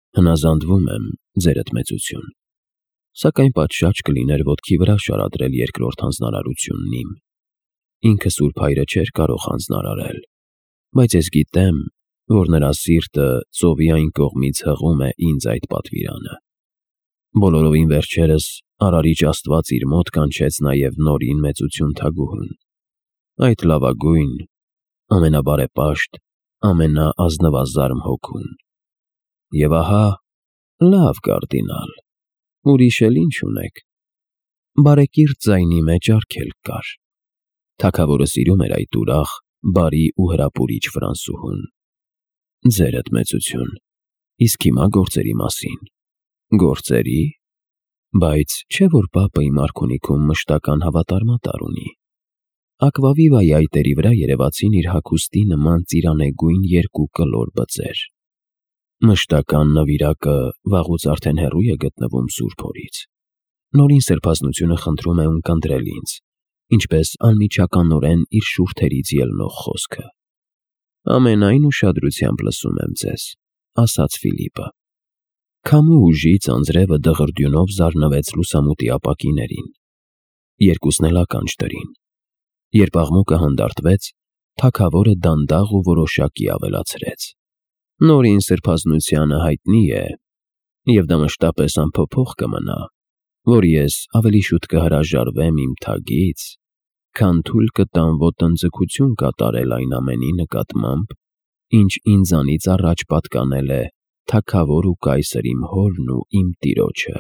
Հնազանդվում եմ, ձերդ մեծություն, սակայն պատշաճ կլիներ ոտքի վրա շարադրել երկրորդ հանձնարարությունն իմ։ Ինքը Սուրբ Հայրը չէր կարող հանձնարարել, բայց ես գիտեմ, որ նրա սիրտը ծովի այն կողմից հղում է ինձ այդ պատվիրանը։ Բոլորովին վերջերս Արարիչ Աստված իր մոտ կանչեց նաև Նորին մեծություն թագուհուն, այդ լավագույն, ամենաբարեպաշտ, ամենաազնվազարմ հոգուն։ Եվ ահա, լավ կարդինալ, ուրիշ էլ ինչ ունեք։ Բարեկիրթ ձայնի մեջ արգելք կար։ Թագավորը սիրում էր այդ ուրախ, բարի ու հրապուրիչ Ֆրանսուհուն։ Ձերդ մեծություն, իսկ հիմա գործերի մասին։ Գործերի՞։ Բայց չէ՞ որ պապը իմ արքունիքում մշտական հավատարմատար ունի։ Ակվավիվայի այտերի վրա երևացին իր հագուստի նման ծիրանեգույն երկու կլոր բծեր։ Մշտական նվիրակը վաղուց արդեն հեռու է գտնվում Սուրբ Հորից։ Նորին սրբազնությունը խնդրում է ունկնդրել ինձ, ինչպես անմիջականորեն իր շուրթերից ելնող խոսքը։ Ամենայն ուշադրությամբ լսում եմ ձեզ, ասաց Ֆիլիպը։ Քամու ուժից անձրևը դղրդյունով զարնվեց լուսամուտի ապակիներին։ Երկուսն էլ ականջ դրին։ Երբ աղմուկը հանդարտվեց, թագավորը դանդաղ ու որոշակի ավելացրեց. Նորին սրբազնությանը հայտնի է, և դա մշտապես անփոփոխ կմնա, որ ես ավելի շուտ կհրաժարվեմ իմ թագից, քան թույլ կտամ ոտնձգություն կատարել այն ամենի նկատմամբ, ինչ ինձանից առաջ պատկանել է թագավոր ու կայսր իմ հորն ու իմ տիրոջը։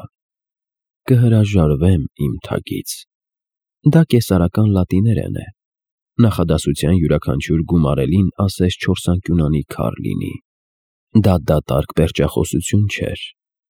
Կհրաժարվեմ իմ թագից։ Դա կեսարական լատիներեն է։ Նախադասության յուրաքանչյուր գումարելին ասես 4 անկյունանի քար լինի։ Դա դատարկ պերճախոսություն չէր։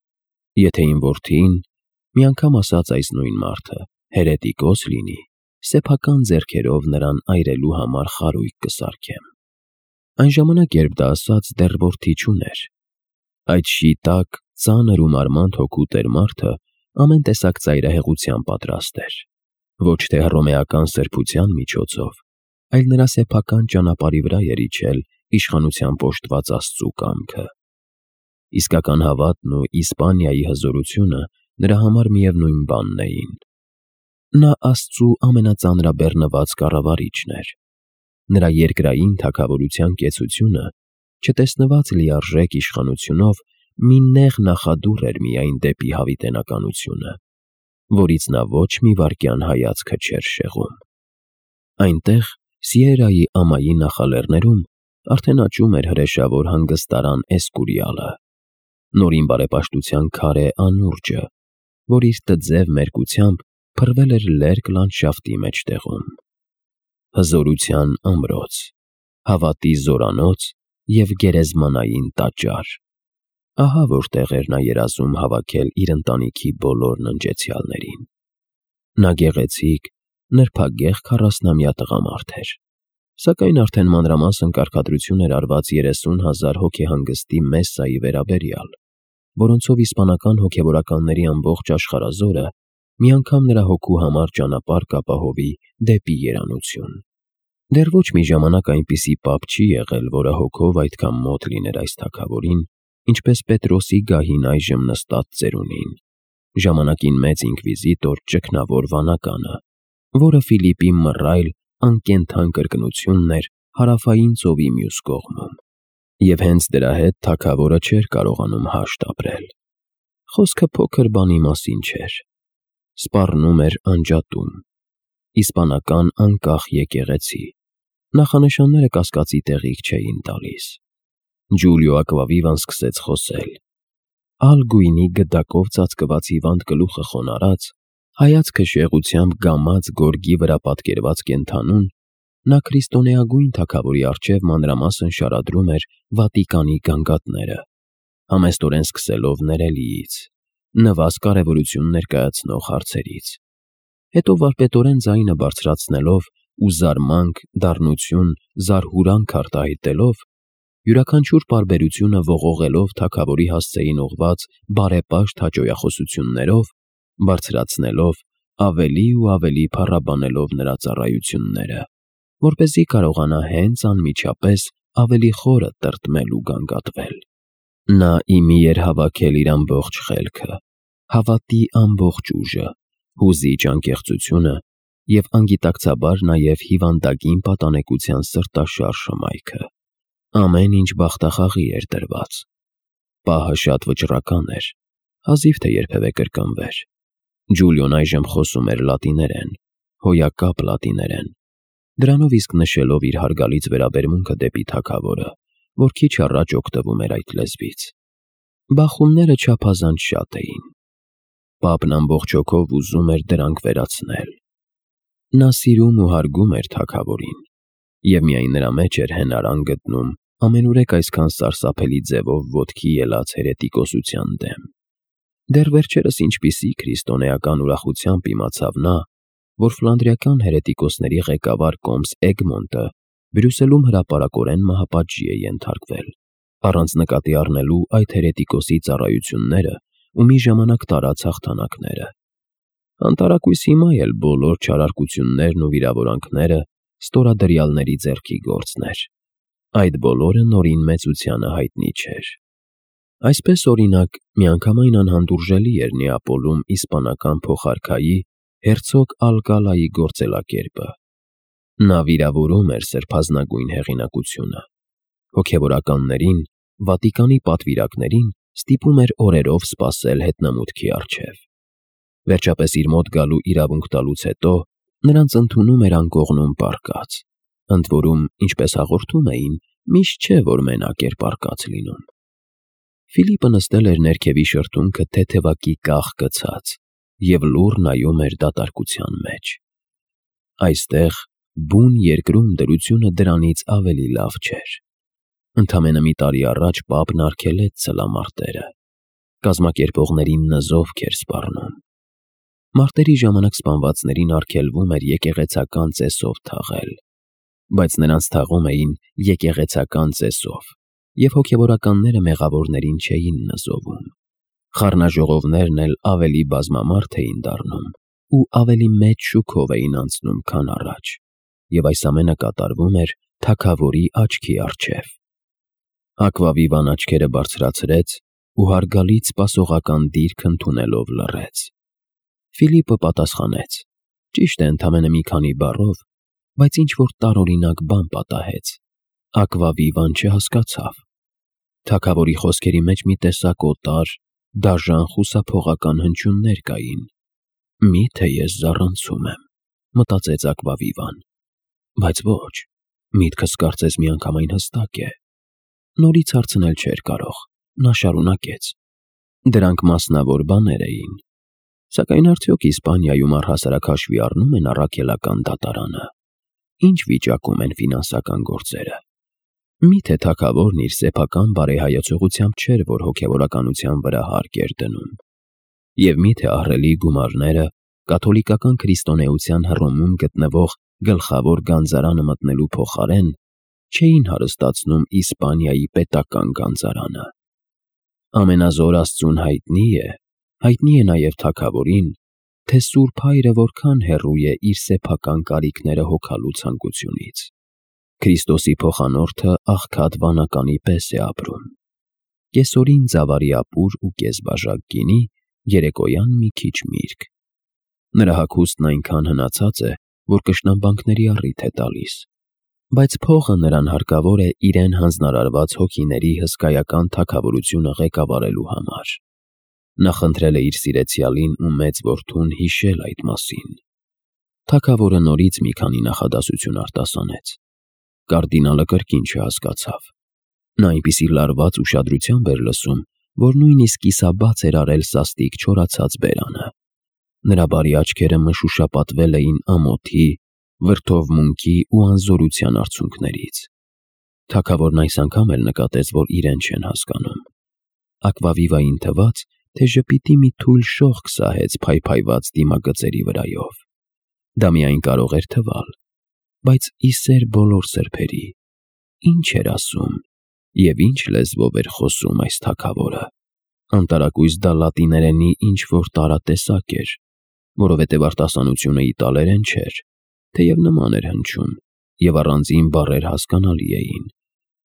Եթե իմ որդին, մի անգամ ասաց այս նույն մարդը, հերետիկոս լինի, սեփական ձեռքերով նրան այրելու համար խարույկ կսարքեմ։ Այն ժամանակ, երբ դա ասաց, դեռ որդի չուներ։ Այդ շիտակ, ծանր ու մարմանդ հոգու տեր մարդը ամեն տեսակ ծայրահեղության պատրաստ էր։ Ոչ թե հռոմեական սրբության միջոցով, այլ նրա սեփական ճանապարհի վրա էր իջել իշխանության պոշտված Աստծու կամքը։ Իսկական հավատն ու Իսպանիայի հզորությունը նրա համար միևնույն բանն էին։ Նա Աստծու ամենածանրաբեռնված կառավարիչն էր։ Նրա երկրային թագավորության կեցությունը, չտեսնված լիարժեք իշխանությունով, մի նեղ նախադուռ էր միայն դեպի հավիտենականությունը, որից նա ոչ մի վայրկյան հայացքը չէր շեղում։ Այնտեղ, Սիերայի ամայի նախալեռներում, արդեն աճում էր հրեշավոր հանգստարան Էսկուրիալը, Նորին բարեպաշտության քարե անուրջը, որ իր տձև մերկությամբ փռվել էր լերկ լանդշաֆտի մեջտեղում։ Հզորության ամրոց, հավատի զորանոց և գերեզմանային տաճար։ Ահա որտեղ էր նա երազում հավաքել իր ընտանիքի բոլոր ննջեցյալներին։ Նա գեղեցիկ, նրբագեղ 40-ամյա տղամարդ էր, սակայն արդեն մանրամասն կարգադրություն էր արված 30,000 հոգեհանգստի Մեսսայի վերաբերյալ, որոնցով իսպանական հոգևորականների ամբողջ աշխարհազորը մի անգամ նրա հոգու համար ճանապարհ կապահովի դեպի երանություն։ Դեռ ոչ մի ժամանակ այնպիսի պապ չի եղել, որը հոգով այդքան մոտ լիներ այս թագավորին, ինչպես Պետրոսի գահին այժմ նստած ծերունին, ժամանակին մեծ ինկվիզիտոր ճգնավոր վանականը, որը Ֆիլիպի մռայլ, անկենդան կրկնությունն էր հարավային ծովի մյուս կողմում։ Եվ հենց դրա հետ թագավորը չէր կարողանում հաշտ ապրել։ Խոսքը փոքր բանի մասին չէր։ Սպառնում էր անջատում, իսպանական անկախ եկեղեցի, նախանշանները կասկածի տեղիք չէին տալիս։ Ջուլիո Ակվավիվան սկսեց խոսել։ Ալգույնի գդակով ծածկված հիվանդ գլուխը խոնարհած, հայացքը շեղությամբ գամած գորգի վրա պատկերված կենդանուն, նա քրիստոնեագույն թագավորի առջև մանրամասն շարադրում էր Վատիկանի գանգատները, համեստորեն սկսելով ներելիից, նվազ կարևորություն ներկայացնող հարցերից։ Հետո վարպետորեն ձայնը բարձրացնելով ու զարմանք, դառնություն, զարհուրանք արտահայտելով, յուրաքանչյուր պարբերությունը ողողելով թագավորի հասցեին ուղղված բարեպաշտ հաճոյախոսություններով, բարձրացնելով, ավելի ու ավելի փառաբանելով նրա ծառայությունները, որպեսզի կարողանա հենց անմիջապես ավելի խորը տրտմել ու գանգատվել։ Նա իմի էր հավաքել իր ամբողջ խելքը, հավատի ամբողջ ուժը, հուզիչ անկեղծությունը և անգիտակցաբար նաև հիվանդագին պատանեկության սրտաշար շմայքը։ Ամեն ինչ բախտախաղի էր դրված։ Պահը շատ վճռական էր, հազիվ թե երբևէ կրկնվեր։ Ջուլիոն այժմ խոսում էր լատիներեն, հոյակապ լատիներեն, դրանով իսկ նշելով իր հարգալից վերաբերմունքը դեպի թագավորը, որ քիչ առաջ օգտվում էր այդ լեզվից։ Բախումները չափազանց շատ էին։ Պապն ամբողջ հոգով ուզում էր դրանք վերացնել։ Նա սիրում ու հարգում էր թագավորին, և միայն նրա մեջ էր հենարան գտնում ամենուրեք այսքան սարսափելի ձևով ոտքի ելած հերետիկոսության դեմ։ Դեռ վերջերս ինչպիսի քրիստոնեական ուրախությամբ իմացավ նա, որ ֆլանդրիական հերետիկոսների ղեկավար կոմս Էգմոնտը Բրյուսելում հրապարակորեն մահապատժի է ենթարկվել, առանց նկատի առնելու այդ հերետիկոսի ծառայությունները ու մի ժամանակ տարած հաղթանակները։ Անտարակույս հիմա էլ բոլոր չարարկություններն ու վիրավորանքները ստորադրյալների ձեռքի գործն էր։ Այդ բոլորը նորին մեծությանը հայտնի չէր։ Այսպես, օրինակ, միանգամայն անհանդուրժելի էր Նեապոլում իսպանական փոխարքայի հերցոգ Ալկալայի գործելակերպը։ Նա վիրավորում էր սրբազնագույն հեղինակությունը։ Հոգևորականներին, Վատիկանի պատվիրակներին ստիպում էր օրերով սպասել հետնամուտքի առջև։ Վերջապես իր մոտ գալու իրավունք տալուց հետո նրանց ընդունում էր անկողնում պառկած, ընդ որում, ինչպես հաղորդում էին, միշտ չէ, որ մենակ էր պառկած լինում։ Ֆիլիպը նստել էր ներքևի շրթունքը թեթևակի կախ գցած և լուռ նայում էր դատարկության մեջ։ Այստեղ, բուն երկրում դրությունը դրանից ավելի լավ չէր։ Ընդամենը մի տարի առաջ պապն արգելեց ցլամարտերը։ Կազմակերպողներին նզովք էր սպառնում։ Մարտերի ժամանակ սպանվածներին արգելվում էր եկեղեցական ծեսով թաղել, բայց նրանց թաղում էին եկեղեցական ծեսով, և հոգևորականները մեղավորներին չէին նզովում։ Խառնաժողովներն էլ ավելի բազմամարդ էին դառնում ու ավելի մեծ շուքով էին անցնում, քան առաջ, և այս ամենը կատարվում էր թագավորի աչքի առջև։ Ակվավիվան աչքերը բարձրացրեց ու հարգալից սպասողական դիրք ընդունելով լռեց։ Ֆիլիպը պատասխանեց, ճիշտ է, ընդամենը մի քանի բառով, բայց ինչ-որ տարօրինակ բան պատահեց։ Ակվավիվան չհասկացավ։ Թագավորի խոսքերի մեջ մի տեսակ օտար, դաժան խուսափողական հնչյուններ կային։ «Մի՞թե ես զառանցում եմ», մտածեց Ակվավիվան։ Բայց ոչ, միտքս կարծես միանգամայն հստակ է։ Նորից հարցնել չէր կարող, նա շարունակեց. «Դրանք մասնավոր բաներ էին, սակայն արդյոք Իսպանիայում առհասարակ հաշվի առնում են առաքելական դատարանը։ Ինչ վիճակում են ֆինանսական գործերը։ Մի՞թե թագավորն իր սեփական բարեհայեցողությամբ չէր, որ հոգևորականության վրա հարկ էր դնում։ Եվ մի՞թե ահռելի գումարները կաթոլիկական քրիստոնեության հռոմում գտնվող գլխավոր գանձարանը մտնելու փոխարեն չէին հարստացնում Իսպանիայի պետական գանձարանը։ Ամենազոր Աստծուն հայտնի է նաև թագավորին, թե Սուրբ Հայրը որքան հեռու է իր սեփական կարիքները հոգալու ցանկությունից։ Քրիստոսի փոխանորդը աղքատ վանականի պես է ապրում։ Կեսօրին ծավարի ապուր ու կեսբաժակ գինի, երեկոյան մի քիչ միրգ։ Նրա հագուստն այնքան հնացած է, որ կշնամբանքների առիթ է տալիս, բայց փողը նրան հարկավոր է իրեն հանձնարարված հոգիների հսկայական թագավորությունը ղեկավարելու համար։ Նա խնդրել է իր սիրեցյալին ու մեծ որդուն հիշել այդ մասին։ Թագավորը նորից մի քանի նախադասություն արտասանեց։ Կարդինալը կրկին չհասկացավ։ Նա այնպիսի լարված ուշադրությամբ էր լսում, որ նույնիսկ կիսաբաց էր արել սաստիկ չորացած բերանը։ Նրա բարի աչքերը մշուշապատվել էին ամոթի, վրդովմունքի ու անզորության արցունքներից։ Թագավորն այս անգամ էլ նկատեց, որ իրեն չեն հասկանում։ Ակվավիվային թվաց, թե ժպիտի մի թույլ շողք սահեց փայփայված դիմագծերի վրայով։ Դա միայն կարող էր թվալ, բայց ի սեր բոլոր սրբերի, ինչ էր ասում և ինչ լեզվով էր խոսում այս թագավորը։ Անտարակույս դա լատիներենի ինչ-որ տարատեսակ էր, որովհետև արտասանությունը իտալերեն չէր, թեև նման էր հնչում, և առանձին բառեր հասկանալի էին։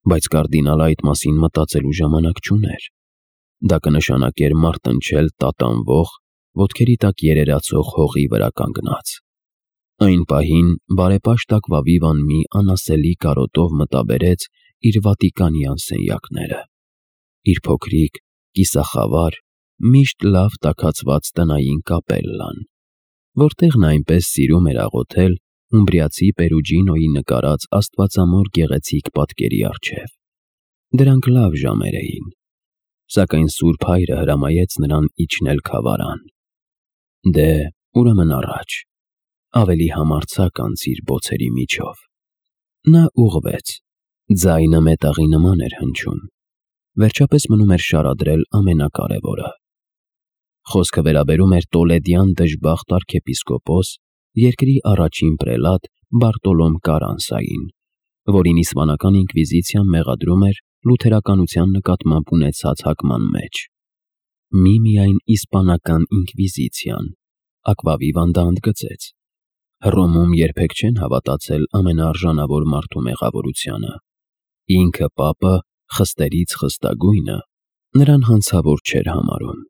բայց կարդինալը այդ մասին մտածելու ժամանակ չուներ։ Դա կնշանակեր մարտնչել տատանվող, ոտքերի տակ երերացող հողի վրա կանգնած։ Այն պահին բարեպաշտ Ակվավիվան մի անասելի կարոտով մտաբերեց իր վատիկանյան սենյակները, իր փոքրիկ, կիսախավար, միշտ լավ տաքացված տնային կապելլան, որտեղ նա այնպես սիրում էր աղոթել ումբրիացի Պերուջինոյի նկարած աստվածամոր գեղեցիկ պատկերի առջև։ Դրանք լավ ժամեր էին, սակայն Սուրբ Հայրը հրամայեց նրան իջնել քավարան։ Դե, ուրեմն առաջ, ավելի համարձակ անցիր բոցերի միջով։ Նա ուղղվեց, ձայնը մետաղի նման էր հնչում։ Վերջապես մնում էր շարադրել ամենակարևորը։ Խոսքը վերաբերում էր տոլեդյան դժբախտ արքեպիսկոպոս, երկրի առաջին պրելատ Բարտոլոմ Կարանսային, որին իսպանական ինկվիզիցիան մեղադրում էր լութերականության նկատմամբ ունեցած հակման մեջ։ Միմիայն իսպանական ինկվիզիցիան, Ակվավիվան դա ընդգծեց։ Հռոմում երբեք չեն հավատացել ամենաարժանավոր մարդու մեղավորությանը։ Ինքը պապը, խստերից խստագույնը, նրան հանցավոր չէր համարում։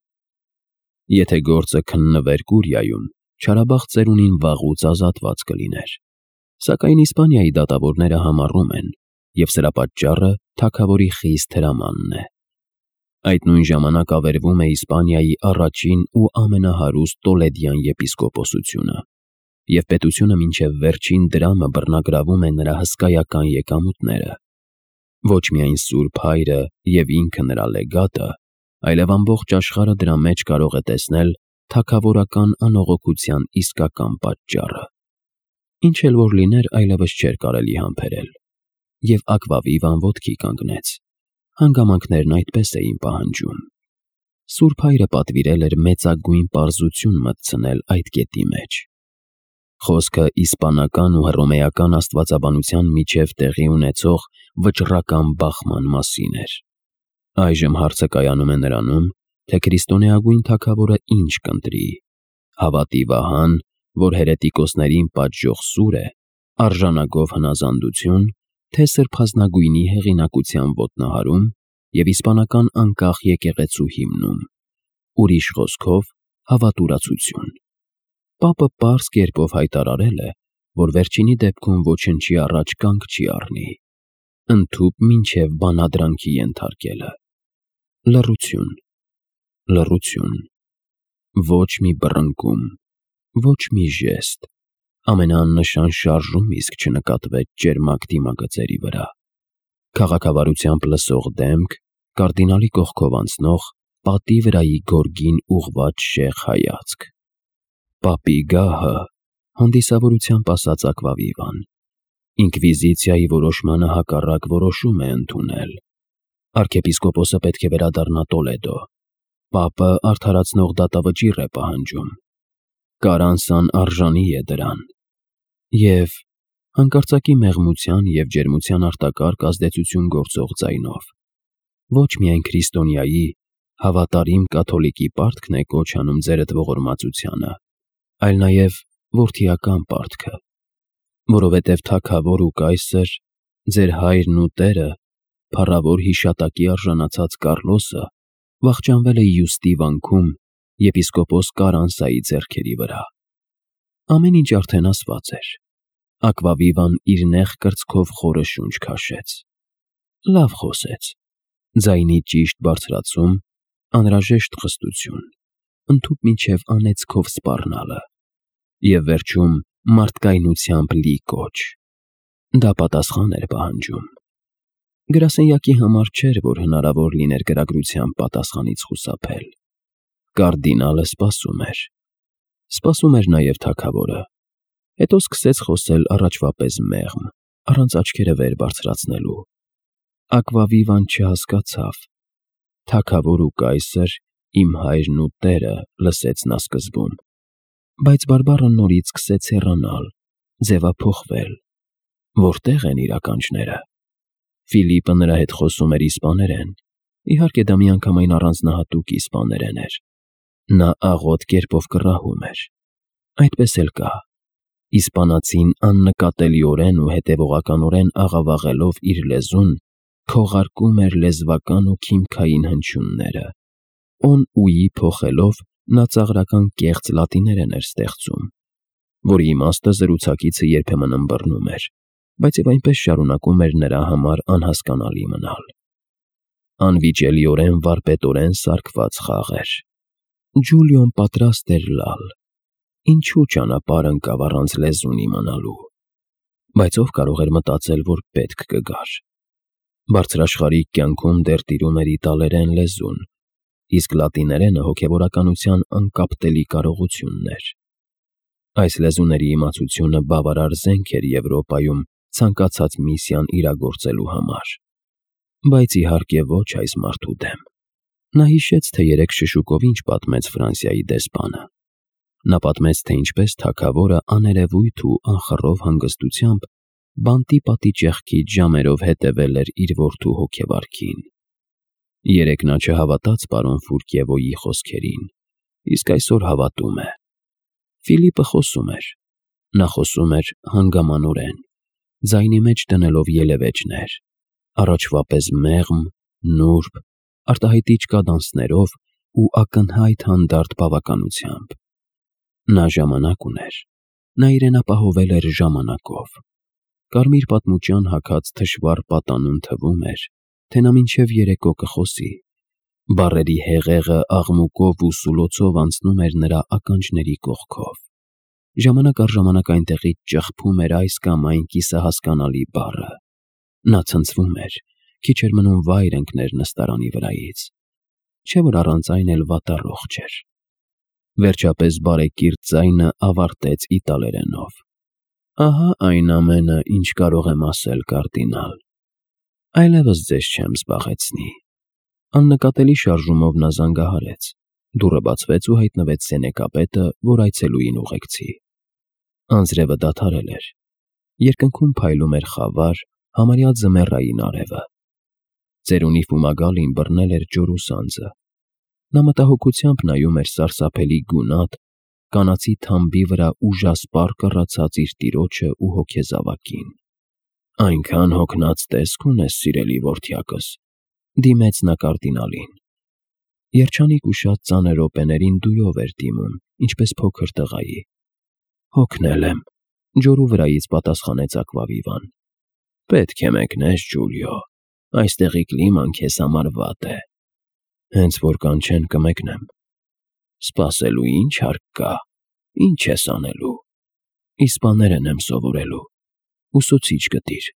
Եթե գործը քննվեր Կուրիայում, չարաբախտ ծերունին վաղուց ազատված կլիներ։ Սակայն Իսպանիայի դատավորները համառում են, և սրա պատճառը թագավորի խիստ հրամանն է։ Այդ նույն ժամանակ ավերվում է Իսպանիայի առաջին ու ամենահարուստ տոլեդյան եպիսկոպոսությունը, և պետությունը մինչև վերջին դրամը բռնագրավում է նրա հսկայական եկամուտները։ Ոչ միայն Սուրբ Հայրը և ինքը նրա լեգատը, այլև ամբողջ աշխարհը դրա մեջ կարող է տեսնել թագավորական անողոքության իսկական պատճառը։ Ինչ էլ որ լիներ, այլևս չէր կարելի համբերել, և Ակվավիվան ոտքի կանգնեց։ Հանգամանքներն այդպես էին պահանջում։ Սուրբ Հայրը պատվիրել էր մեծագույն պարզություն մտցնել այդ կետի մեջ։ Խոսքը իսպանական ու հռոմեական աստվածաբանության միջև տեղի ունեցող վճռական բախման մասին էր։ Այժմ հարցը կայանում է նրանում, թե քրիստոնեագույն թագավորը ինչ կընտրի՝ հավատի վահան, որ հերետիկոսներին պատժող սուր է, արժանագով հնազանդություն, թե սրբազնագույնի հեղինակության ոտնահարում և իսպանական անկախ եկեղեցու հիմնում, ուրիշ խոսքով հավատուրացություն։ Պապը պարզ կերպով հայտարարել է, որ վերջինի դեպքում ոչնչի առաջ կանգ չի առնի, ընդհուպ մինչև բանադրանքի ենթարկելը։ Լռություն, լռություն, ոչ մի բռնկում, ոչ մի ժեստ, ամենաաննշան շարժում իսկ չնկատվեց ճերմակ դիմագծերի վրա։ Քաղաքավարությամբ լսող դեմք, կարդինալի կողքով անցնող, պատի վրայի գորգին ուղղված շեղ հայացք։ Պապի գահը, հանդիսավորությամբ ասաց Ակվավիվան, ինկվիզիցիայի որոշմանը հակառակ որոշում է ընդունել։ Արքեպիսկոպոսը պետք է վերադառնա Տոլեդո։ Պապը արդարացնող դատավճիռ է պահանջում։ Կարանսան արժանի է դրան։ Եվ հանկարծակի մեղմության և ջերմության արտակարգ ազդեցություն գործող ձայնով, ոչ միայն քրիստոնյայի, հավատարիմ կաթոլիկի պարտքն է կոչ անում ձերդ ողորմածությանը, այլ նաև որդիական պարտքը, որովհետև թագավոր ու կայսր, ձեր հայրն ու տերը, փառավոր հիշատակի արժանացած Կառլոսը, վախճանվել է Յուստի վանքում եպիսկոպոս Կարանսայի ձեռքերի վրա։ Ամեն ինչ արդեն ասված էր։ Ակվավիվան իր նեղ կրծքով խորը շունչ քաշեց։ Լավ խոսեց։ Ձայնի ճիշտ բարձրացում, անհրաժեշտ խստություն, ընդհուպ մինչև անեծքով սպառնալը, և վերջում մարդկայնությամբ լի կոչ։ Դա պատասխան էր պահանջում։ Գրասենյակի համար չէր, որ հնարավոր լիներ գրագրությամբ պատասխանից խուսափել։ Կարդինալը սպասում էր։ Սպասում էր նաև թագավորը։ Հետո սկսեց խոսել առաջվա պես մեղմ, առանց աչքերը վեր բարձրացնելու։ Ակվավիվան չհասկացավ։ Թագավոր ու կայսր, իմ հայրն ու տերը, լսեց նա սկզբում, բայց բարբառը նորից սկսեց հեռանալ, ձևափոխվել։ Որտե՞ղ են իր ականջները։ Ֆիլիպը նրա հետ խոսում էր իսպաներեն, իհարկե դա միանգամայն առանձնահատուկ իսպաներեն էր։ Նա աղոտ կերպով կռահում էր։ Այդպես էլ կա։ Իսպանացին աննկատելիորեն ու հետևողականորեն աղավաղելով իր լեզուն, քողարկում էր լեզվական ու քիմքային հնչյունները։ On ու-ի փոխելով նա ծաղրական կեղծ լատիներեն էր ստեղծում, որի իմաստը զրուցակիցը երբեմն ըմբռնում էր, բայց և այնպես շարունակում էր նրա համար անհասկանալի մնալ։ Անվիճելիորեն վարպետորեն սարքված խաղ էր։ Ջուլիոն պատրաստ էր լալ։ Ինչու ճանապարհ ընկավ առանց լեզուն իմանալու։ Բայց ով կարող էր մտածել, որ պետք կգար։ Բարձրաշխարհիկ կյանքում դեռ տիրում էր իտալերեն լեզուն, իսկ լատիներենը հոգևորականության անկապտելի կարողությունն էր։ Այս լեզուների իմացությունը բավարար զենք էր Եվրոպայում ցանկացած միսիան իրագործելու համար։ Բայց իհարկե ոչ այս մարդու դեմ։ Նա հիշեց, թե երեկ շշուկով ինչ պատմեց Ֆրանսիայի դեսպանը։ Նա պատմեց, թե ինչպես թագավորը աներևույթ ու անխռով հանգստությամբ բանտի պատի ճեղքից ժամերով հետևել էր իր որդու հոգեվարքին։ Երեկ նա չհավատաց պարոն Ֆուրկևոյի խոսքերին, իսկ այսօր հավատում է։ Ֆիլիպը խոսում էր։ Նա խոսում էր հանգամանորեն, ձայնի մեջ դնելով ելևէջներ, առաջվա պես մեղմ, նուրբ, արտահայտիչ կադանսներով ու ակնհայտ հանդարտ բավականությամբ։ Նա ժամանակ ուներ։ Նա իրեն ապահովել էր ժամանակով։ Կարմիր պատմուճյան հագած թշվառ պատանուն թվում էր, թե նա մինչև երեկո կխոսի։ Բառերի հեղեղը աղմուկով ու սուլոցով անցնում էր նրա ականջների կողքով։ Ժամանակ առ ժամանակ այնտեղից ճխփում էր այս կամ այն կիսահասկանալի բառը։ Նա ցնցվում էր, քիչ էր մնում վայր ընկներ նստարանի վրայից։ Չէ՞ որ առանց այն էլ վատառողջ էր։ Վերջապես բարեկիրթ ձայնը ավարտեց իտալերենով. Ահա այն ամենը, ինչ կարող եմ ասել, կարդինալ։ Այլևս ձեզ չեմ զբաղեցնի։ Աննկատելի շարժումով նա զանգահարեց։ Դուռը բացվեց ու հայտնվեց սենեկապետը, որ այցելուին ուղեկցի։ Անձրևը դադարել էր։ Երկնքում փայլում էր խավար, համարյա ձմեռային արևը։ Ծերունի ֆումագալին բռնել էր ջորու սանձը։ Նա մտահոգությամբ նայում էր սարսափելի գունատ, կանացի թամբի վրա ուժասպառ կռացած իր տիրոջը ու հոգեզավակին։ Այնքան հոգնած տեսք ունես, սիրելի որդյակս, դիմեց նա կարդինալին։ Երջանիկ ու շատ ծանր րոպեներին դույով էր դիմում, ինչպես փոքր տղայի։ Հոգնել եմ, ջորու վրայից պատասխանեց Ակվավիվան։ Պետք է մեկնես, Ջուլիո, այստեղի կլիման քեզ համար վատ է։ Հենց որ կանչեն կմեկնեմ։ Սպասելու ինչ հարկ կա, ինչ ես անելու։ Իսպաներեն եմ սովորելու։ Ուսուցիչ գտիր։